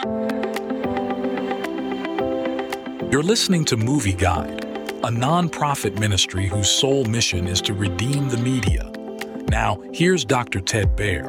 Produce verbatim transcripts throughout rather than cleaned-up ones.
You're listening to Movie Guide, a non-profit ministry whose sole mission is to redeem the media. Now, here's Doctor Ted Baehr.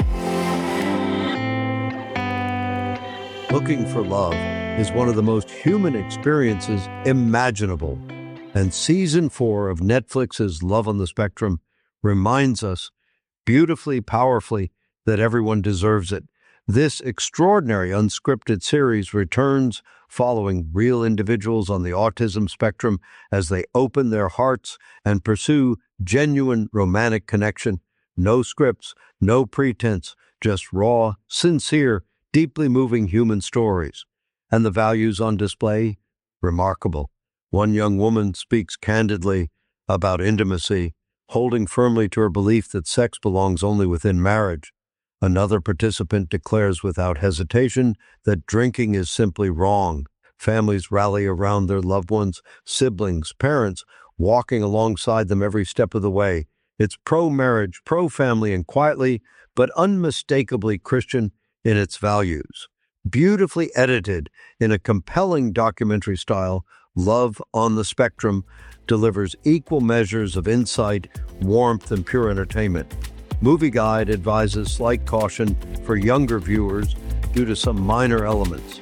Looking for love is one of the most human experiences imaginable, and season four of Netflix's Love on the Spectrum reminds us beautifully, powerfully, that everyone deserves it. This extraordinary unscripted series returns following real individuals on the autism spectrum as they open their hearts and pursue genuine romantic connection. No scripts, no pretense, just raw, sincere, deeply moving human stories. And the values on display? Remarkable. One young woman speaks candidly about intimacy, holding firmly to her belief that sex belongs only within marriage. Another participant declares without hesitation that drinking is simply wrong. Families rally around their loved ones, siblings, parents, walking alongside them every step of the way. It's pro-marriage, pro-family, and quietly but unmistakably Christian in its values. Beautifully edited in a compelling documentary style, Love on the Spectrum delivers equal measures of insight, warmth, and pure entertainment. Movie Guide advises slight caution for younger viewers due to some minor elements.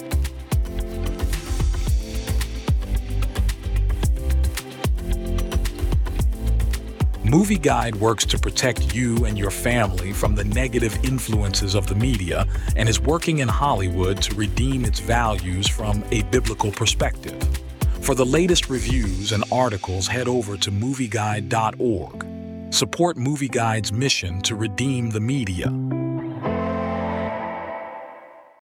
Movie Guide works to protect you and your family from the negative influences of the media and is working in Hollywood to redeem its values from a biblical perspective. For the latest reviews and articles, head over to movie guide dot org. Support Movie Guide's mission to redeem the media.